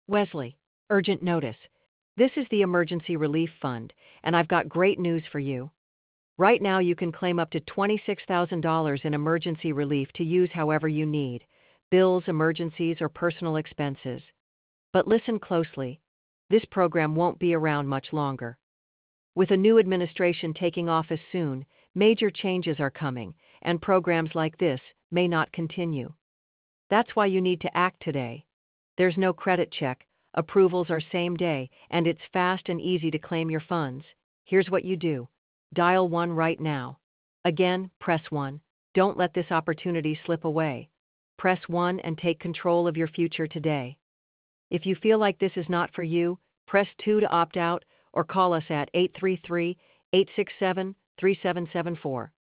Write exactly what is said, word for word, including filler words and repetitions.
Wesley, urgent notice. This is the Emergency Relief Fund, and I've got great news for you. Right now, you can claim up to twenty-six thousand dollars in emergency relief to use however you need bills, emergencies, or personal expenses. But listen closely. This program won't be around much longer. With a new administration taking office soon, major changes are coming, and programs like this may not continue. That's why you need to act today. There's no credit check, approvals are same day, and it's fast and easy to claim your funds. Here's what you do. Dial one right now. Again, press one. Don't let this opportunity slip away. Press one and take control of your future today. If you feel like this is not for you, press two to opt out or call us at eight three three, eight six seven, three seven seven four.